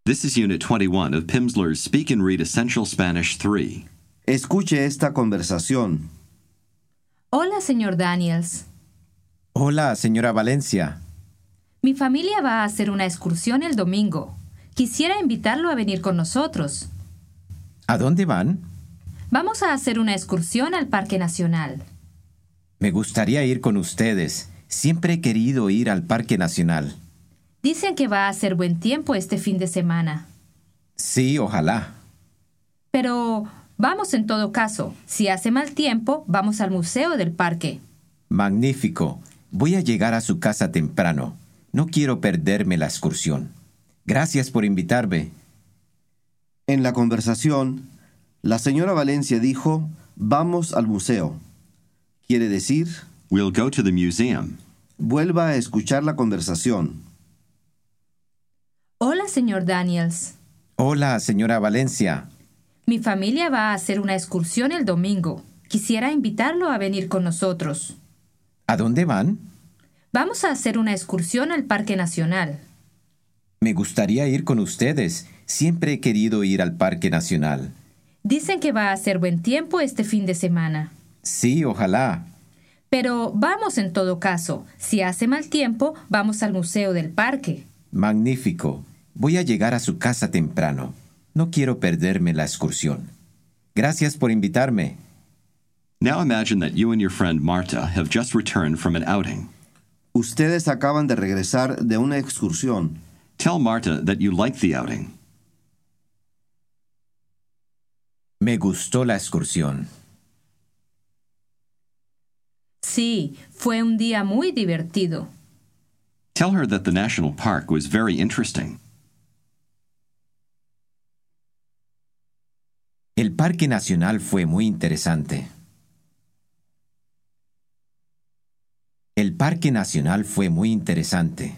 This is Unit 21 of Pimsleur's Speak and Read Essential Spanish 3. Escuche esta conversación. Hola, señor Daniels. Hola, señora Valencia. Mi familia va a hacer una excursión el domingo. Quisiera invitarlo a venir con nosotros. ¿A dónde van? Vamos a hacer una excursión al Parque Nacional. Me gustaría ir con ustedes. Siempre he querido ir al Parque Nacional. Dicen que va a hacer buen tiempo este fin de semana. Sí, ojalá. Pero vamos en todo caso. Si hace mal tiempo, vamos al museo del parque. Magnífico. Voy a llegar a su casa temprano. No quiero perderme la excursión. Gracias por invitarme. En la conversación, la señora Valencia dijo, vamos al museo. Quiere decir, We'll go to the museum. vuelva a escuchar la conversación. Hola, señor Daniels. Hola, señora Valencia. Mi familia va a hacer una excursión el domingo. Quisiera invitarlo a venir con nosotros. ¿A dónde van? Vamos a hacer una excursión al Parque Nacional. Me gustaría ir con ustedes. Siempre he querido ir al Parque Nacional. Dicen que va a hacer buen tiempo este fin de semana. Sí, ojalá. Pero vamos en todo caso. Si hace mal tiempo, vamos al museo del parque. Magnífico. Voy a llegar a su casa temprano. No quiero perderme la excursión. Gracias por invitarme. Now imagine that you and your friend Marta have just returned from an outing. Ustedes acaban de regresar de una excursión. Tell Marta that you liked the outing. Me gustó la excursión. Sí, fue un día muy divertido. Tell her that the national park was very interesting. El Parque Nacional fue muy interesante. El Parque Nacional fue muy interesante.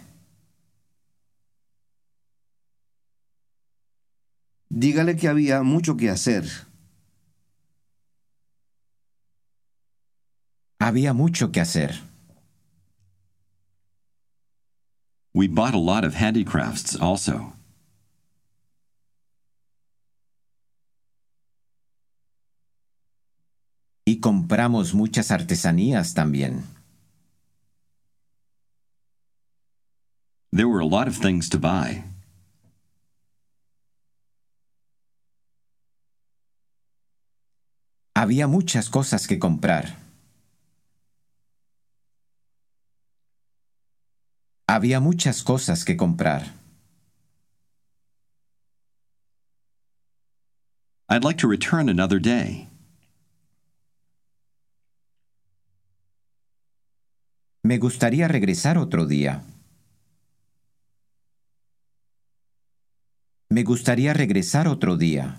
Dígale que había mucho que hacer. Había mucho que hacer. We bought a lot of handicrafts also. Y compramos muchas artesanías también. There were a lot of things to buy. Había muchas cosas que comprar. Había muchas cosas que comprar. I'd like to return another day. Me gustaría regresar otro día. Me gustaría regresar otro día.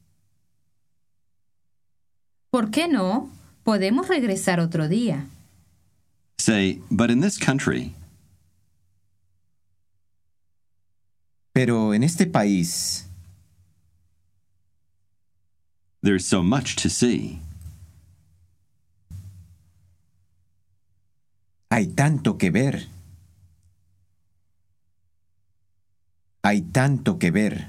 ¿Por qué no? Podemos regresar otro día. Say, but in this country, Pero en este país there's so much to see. hay tanto que ver. Hay tanto que ver.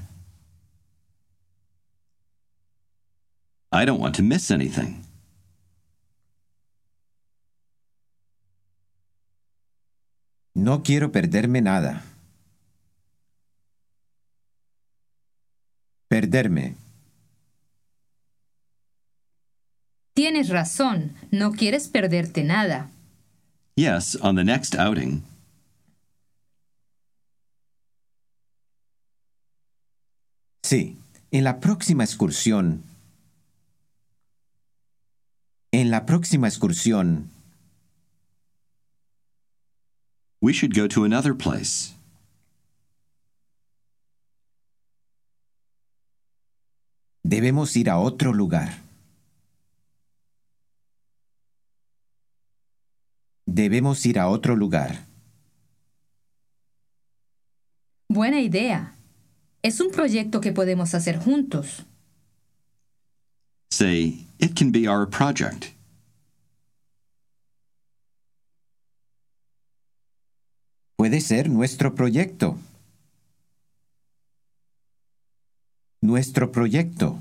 I don't want to miss anything. No quiero perderme nada. Perderme. Tienes razón, no quieres perderte nada. Yes, on the next outing. Sí, en la próxima excursión. En la próxima excursión. We should go to another place. Debemos ir a otro lugar. Debemos ir a otro lugar. Buena idea. Es un proyecto que podemos hacer juntos. Say, it can be our project. Puede ser nuestro proyecto. nuestro proyecto.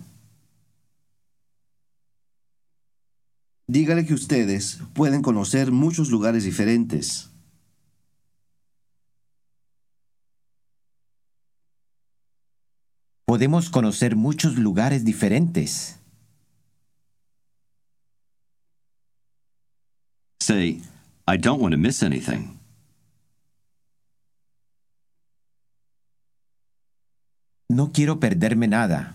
Dígale que ustedes pueden conocer muchos lugares diferentes. Podemos conocer muchos lugares diferentes. Say, I don't want to miss anything. No quiero perderme nada.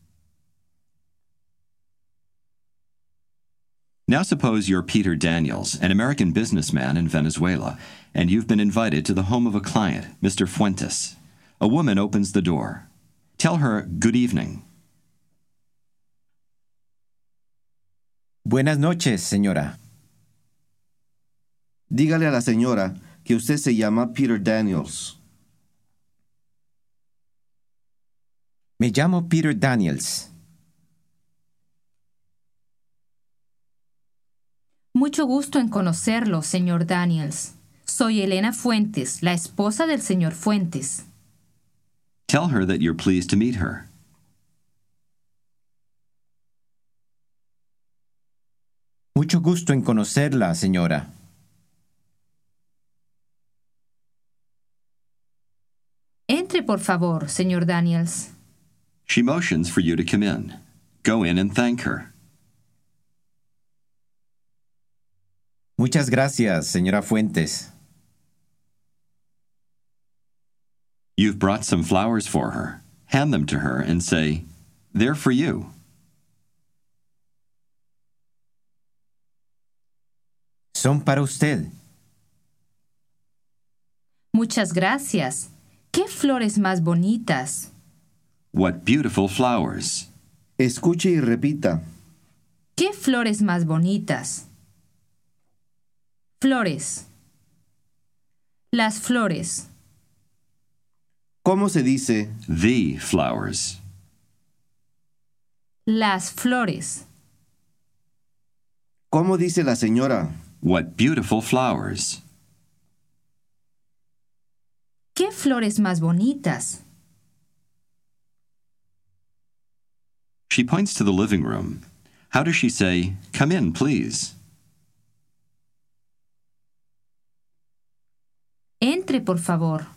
Now suppose you're Peter Daniels, an American businessman in Venezuela, and you've been invited to the home of a client, Mr. Fuentes. A woman opens the door. Tell her, good evening. Buenas noches, señora. Dígale a la señora que usted se llama Peter Daniels. Me llamo Peter Daniels. Mucho gusto en conocerlo, señor Daniels. Soy Elena Fuentes, la esposa del señor Fuentes. Tell her that you're pleased to meet her. Mucho gusto en conocerla, señora. Entre, por favor, señor Daniels. She motions for you to come in. Go in and thank her. Muchas gracias, señora Fuentes. You've brought some flowers for her. Hand them to her and say, they're for you. Son para usted. Muchas gracias. ¡Qué flores más bonitas! What beautiful flowers. Escuche y repita. ¡Qué flores más bonitas! Flores. Las flores. ¿Cómo se dice? The flowers. Las flores. ¿Cómo dice la señora? What beautiful flowers. ¡Qué flores más bonitas! She points to the living room. How does she say, come in, please? Entre, por favor.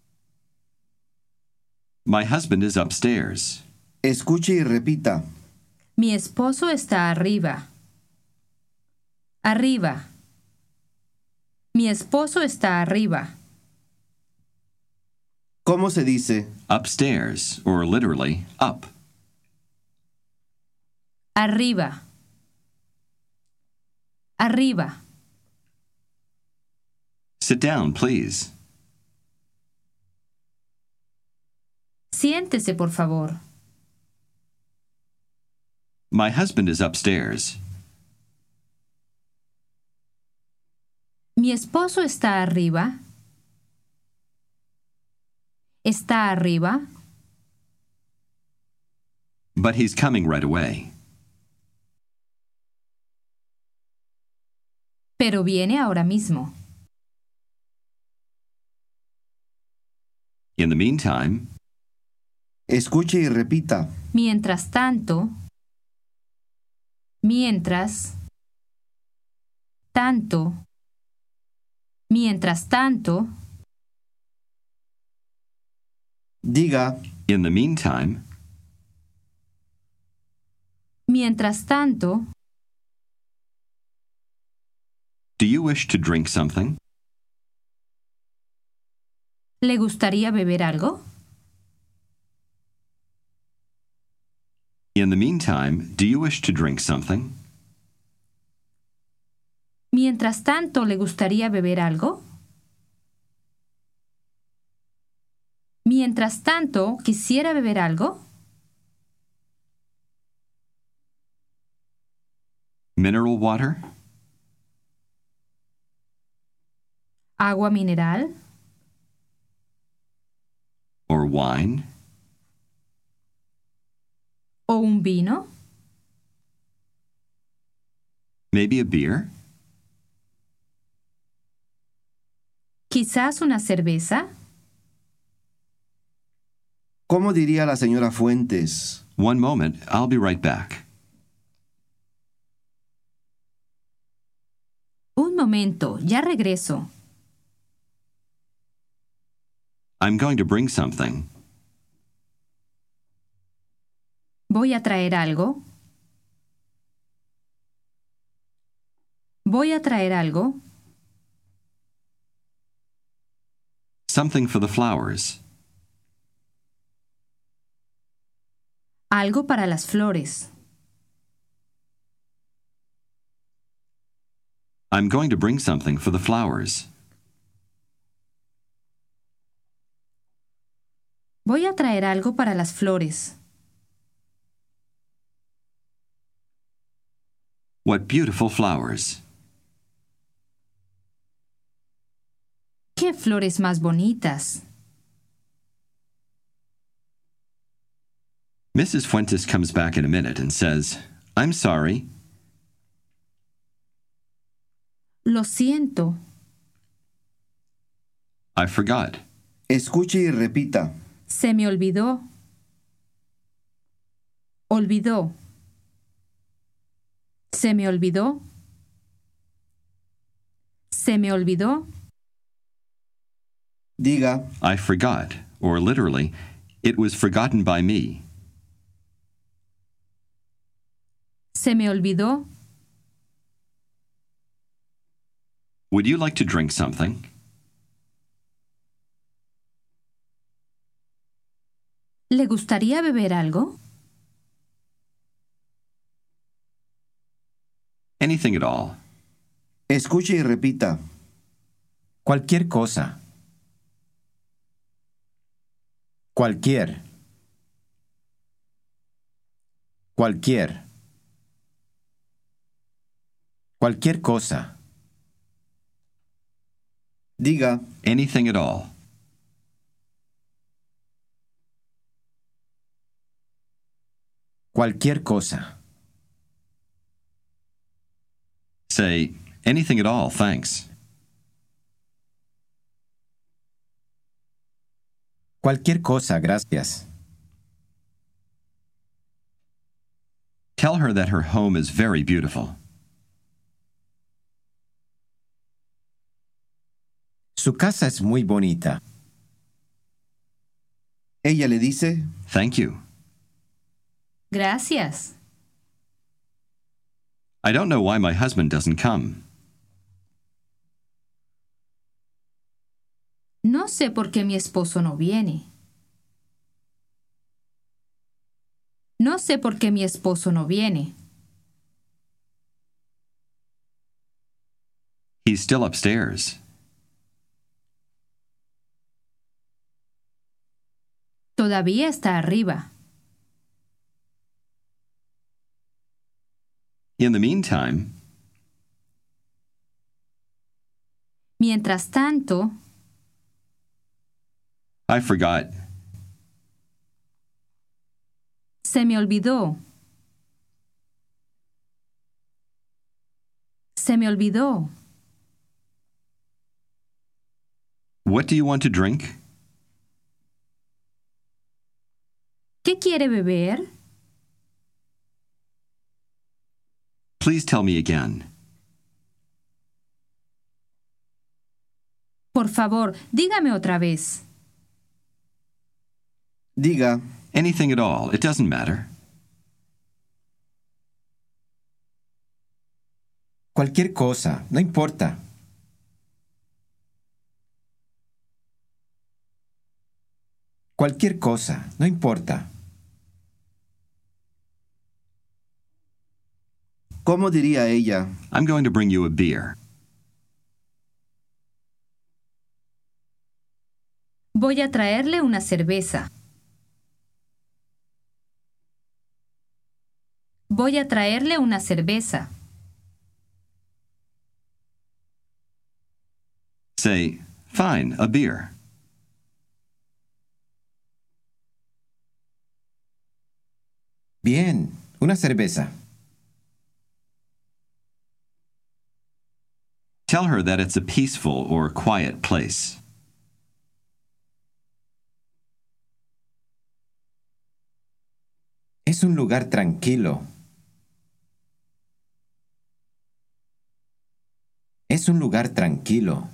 My husband is upstairs. Escuche y repita. Mi esposo está arriba. Arriba. Mi esposo está arriba. ¿Cómo se dice? Upstairs, or literally, up. Arriba. Arriba. Sit down, please. Siéntese, por favor. My husband is upstairs. Mi esposo está arriba. ¿Está arriba? But he's coming right away. Pero viene ahora mismo. In the meantime, Escuche y repita. Mientras tanto, mientras, tanto, mientras tanto, Diga. in the meantime, mientras tanto, do you wish to drink something? ¿le gustaría beber algo? In the meantime, do you wish to drink something? Mientras tanto, ¿le gustaría beber algo? Mientras tanto, ¿quisiera beber algo? Mineral water? ¿Agua mineral? Or wine? ¿O un vino? Maybe a beer? ¿Quizás una cerveza? ¿Cómo diría la señora Fuentes? One moment, I'll be right back. Un momento, ya regreso. I'm going to bring something. ¿Voy a traer algo? ¿Voy a traer algo? Something for the flowers. Algo para las flores. I'm going to bring something for the flowers. Voy a traer algo para las flores. What beautiful flowers. ¡Qué flores más bonitas! Mrs. Fuentes comes back in a minute and says, I'm sorry. Lo siento. I forgot. Escuche y repita. Se me olvidó. Olvidó. Se me olvidó. Se me olvidó. Diga, I forgot, or literally, it was forgotten by me. Se me olvidó. Would you like to drink something? ¿Le gustaría beber algo? Anything at all. escuche y repita. Cualquier cosa. Cualquier. Cualquier. Cualquier cosa. Diga, Anything at all. Cualquier cosa. Say, anything at all, thanks. Cualquier cosa, gracias. Tell her that her home is very beautiful. Su casa es muy bonita. ella le dice, Thank you. Gracias. I don't know why my husband doesn't come. No sé por qué mi esposo no viene. No sé por qué mi esposo no viene. He's still upstairs. Todavía está arriba. In the meantime, Mientras tanto, I forgot. se me olvidó. Se me olvidó. What do you want to drink? ¿Qué quiere beber? Please tell me again. Por favor, dígame otra vez. diga, Anything at all. It doesn't matter. Cualquier cosa, no importa. Cualquier cosa, no importa. ¿cómo diría ella? I'm going to bring you a beer. Voy a traerle una cerveza. Voy a traerle una cerveza. Say, fine, a beer. Bien, una cerveza. Tell her that it's a peaceful or quiet place. Es un lugar tranquilo. Es un lugar tranquilo.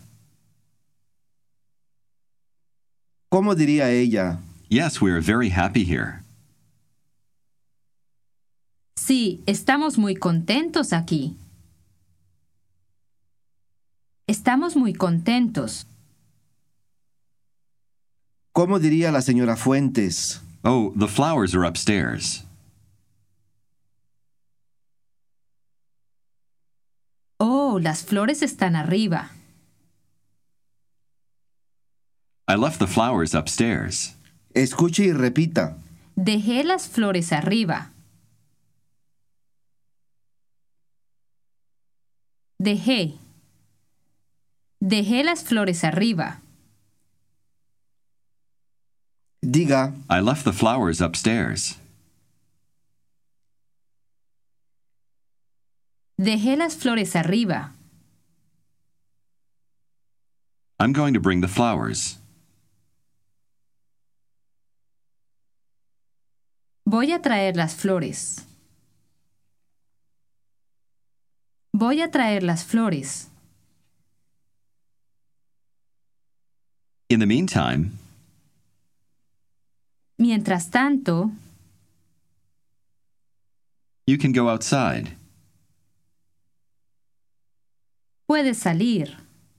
¿Cómo diría ella? Yes, we are very happy here. Sí, estamos muy contentos aquí. Estamos muy contentos. ¿Cómo diría la señora Fuentes? Oh, the flowers are upstairs. Oh, las flores están arriba. I left the flowers upstairs. Escuche y repita. Dejé las flores arriba. Dejé. Dejé las flores arriba. Diga, I left the flowers upstairs. Dejé las flores arriba. I'm going to bring the flowers. Voy a traer las flores. Voy a traer las flores. In the meantime, Mientras tanto, you can go outside. puedes salir.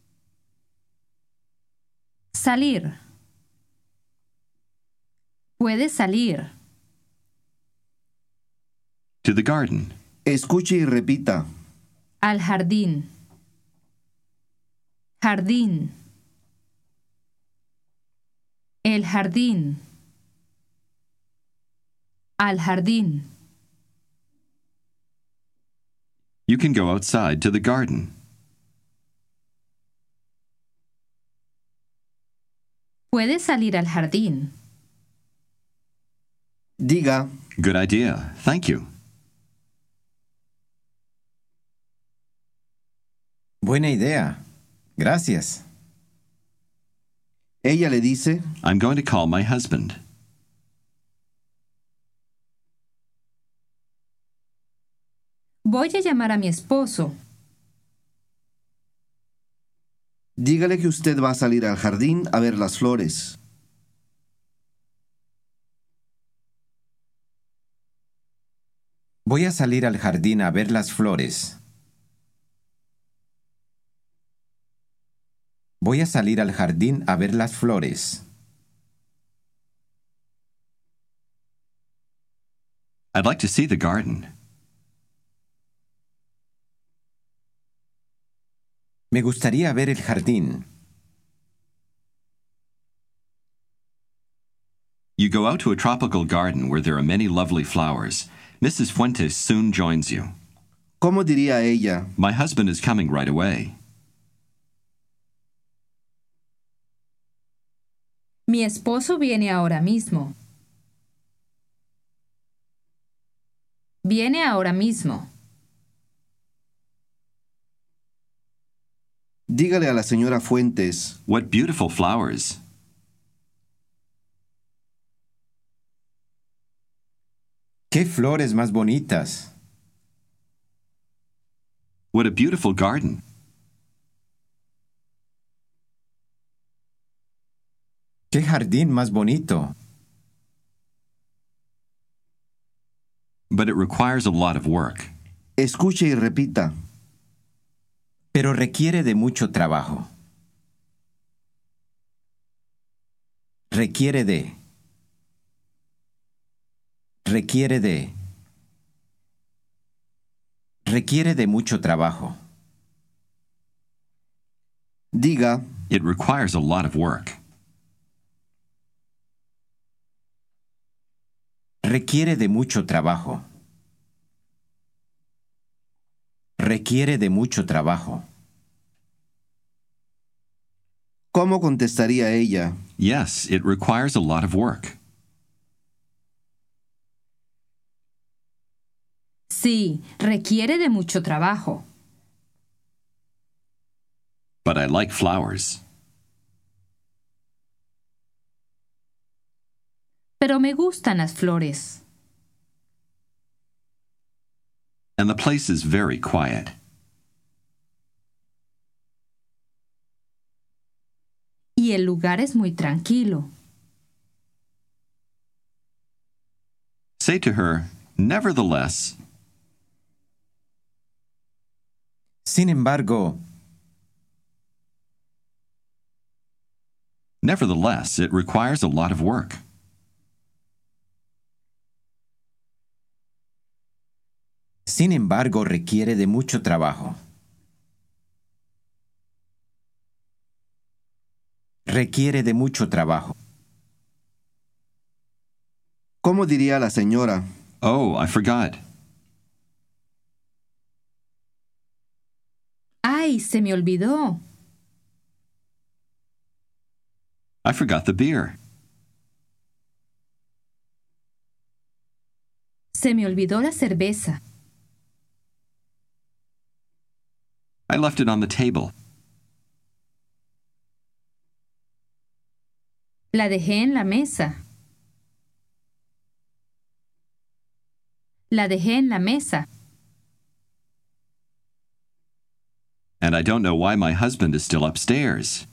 Salir. Puedes salir. To the garden. escuche y repita. Al jardín. Jardín. El jardín. Al jardín. You can go outside to the garden. Puedes salir al jardín. Diga, Good idea. Thank you. Buena idea. Gracias. ella le dice, I'm going to call my husband. Voy a llamar a mi esposo. dígale que usted va a salir al jardín a ver las flores. Voy a salir al jardín a ver las flores. Voy a salir al jardín a ver las flores. I'd like to see the garden. Me gustaría ver el jardín. You go out to a tropical garden where there are many lovely flowers. Mrs. Fuentes soon joins you. ¿Cómo diría ella? My husband is coming right away. Mi esposo viene ahora mismo. Viene ahora mismo. Dígale a la señora Fuentes, What beautiful flowers. ¡Qué flores más bonitas! What a beautiful garden. ¡Qué jardín más bonito! But it requires a lot of work. escuche y repita. Pero requiere de mucho trabajo. Requiere de. Requiere de. Requiere de mucho trabajo. Diga, It requires a lot of work. Requiere de mucho trabajo. Requiere de mucho trabajo. ¿cómo contestaría ella? Yes, it requires a lot of work. Sí, requiere de mucho trabajo. But I like flowers. Pero me gustan las flores. and the place is very quiet. Y el lugar es muy tranquilo. Say to her, nevertheless, Sin embargo, nevertheless, it requires a lot of work. sin embargo, requiere de mucho trabajo. Requiere de mucho trabajo. ¿Cómo diría la señora? Oh, I forgot. ¡Ay, se me olvidó! I forgot the beer. Se me olvidó la cerveza. I left it on the table. La dejé en la mesa. La dejé en la mesa. And I don't know why my husband is still upstairs.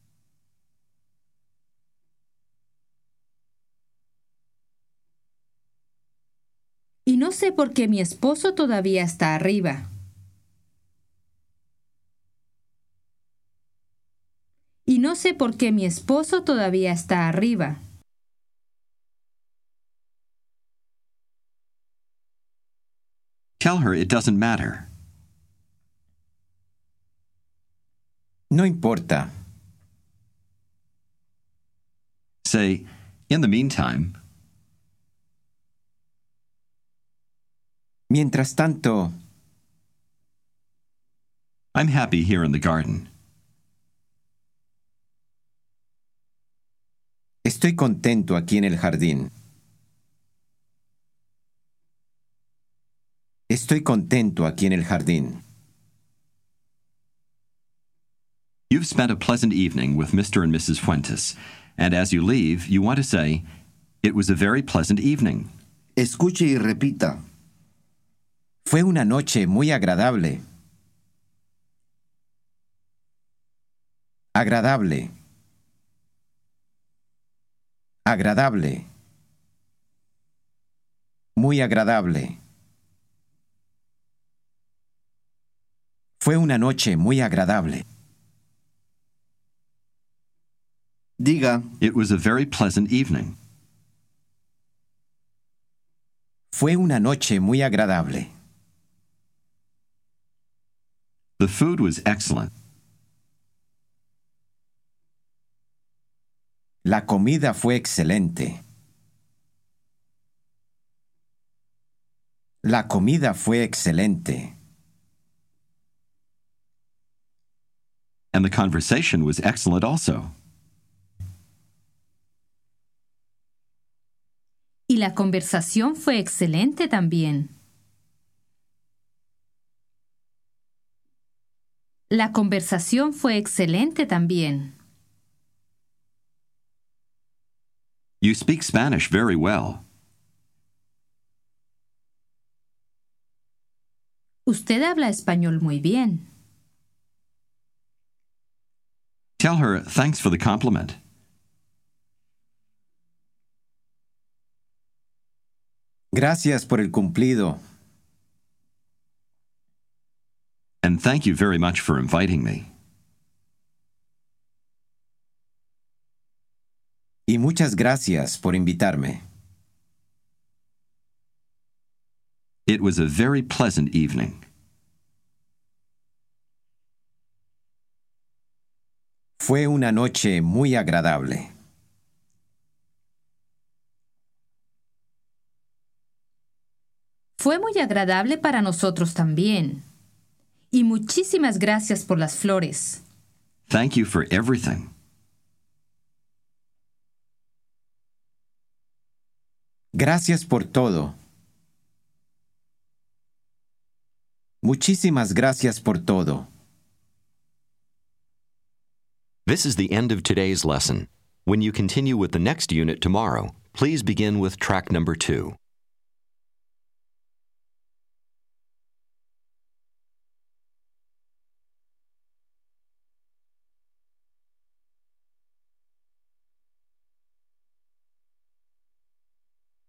Y no sé por qué mi esposo todavía está arriba. Y no sé por qué mi esposo todavía está arriba. Tell her it doesn't matter. No importa. Say, in the meantime, Mientras tanto, I'm happy here in the garden. estoy contento aquí en el jardín. Estoy contento aquí en el jardín. You've spent a pleasant evening with Mr. and Mrs. Fuentes, and as you leave, you want to say, it was a very pleasant evening. Escuche y repita. Fue una noche muy agradable. Agradable. Agradable. Muy agradable. Fue una noche muy agradable. Diga, It was a very pleasant evening. Fue una noche muy agradable. The food was excellent. La comida fue excelente. La comida fue excelente. And the conversation was excellent also. Y la conversación fue excelente también. La conversación fue excelente también. You speak Spanish very well. Usted habla español muy bien. Tell her thanks for the compliment. Gracias por el cumplido. And thank you very much for inviting me. Y muchas gracias por invitarme. It was a very pleasant evening. Fue una noche muy agradable. Fue muy agradable para nosotros también. Y muchísimas gracias por las flores. Thank you for everything. Gracias por todo. Muchísimas gracias por todo. This is the end of today's lesson. When you continue with the next unit tomorrow, please begin with track number 2.